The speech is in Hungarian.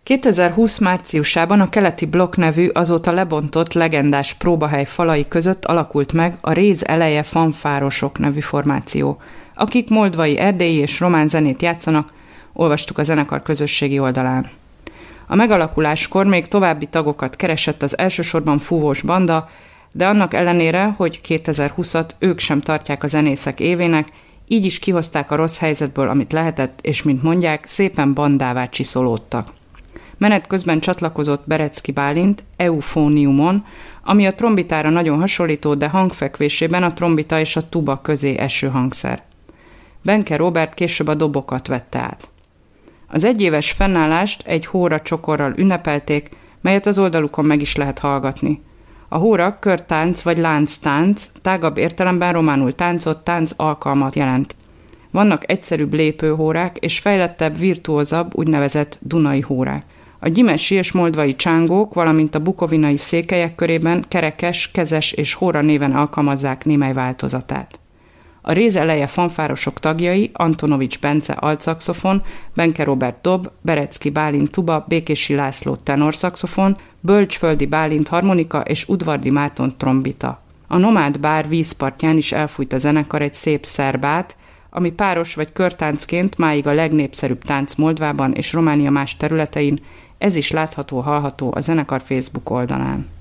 2020 márciusában a Keleti Blokk nevű, azóta lebontott legendás próbahely falai között alakult meg a Réz eleje fanfárosok nevű formáció, akik moldvai, erdélyi és román zenét játszanak, olvastuk a zenekar közösségi oldalán. A megalakuláskor még további tagokat keresett az elsősorban fúvós banda, de annak ellenére, hogy 2020-at ők sem tartják a zenészek évének, így is kihozták a rossz helyzetből, amit lehetett, és mint mondják, szépen bandává csiszolódtak. Menet közben csatlakozott Berecki Bálint eufóniumon, ami a trombitára nagyon hasonlító, de hangfekvésében a trombita és a tuba közé eső hangszer. Benke Róbert később a dobokat vette át. Az egyéves fennállást egy hóra csokorral ünnepelték, melyet az oldalukon meg is lehet hallgatni. A hóra körtánc vagy lánctánc, tágabb értelemben románul táncot, tánc alkalmat jelent. Vannak egyszerűbb lépőhórák és fejlettebb, virtuózabb, úgynevezett dunai hórák. A gyimesi és moldvai csángók, valamint a bukovinai székelyek körében kerekes, kezes és hóra néven alkalmazzák némely változatát. A Réz eleje fanfárosok tagjai Antonovics Bence altszaxofon, Benke Róbert dob, Berecki Bálint tuba, Békési László tenorszaxofon, Bölcsföldi Bálint harmonika és Udvardi Márton trombita. A Nomád bár vízpartján is elfújt a zenekar egy szép szerbát, ami páros vagy körtáncként máig a legnépszerűbb tánc Moldvában és Románia más területein, ez is látható-hallható a zenekar Facebook oldalán.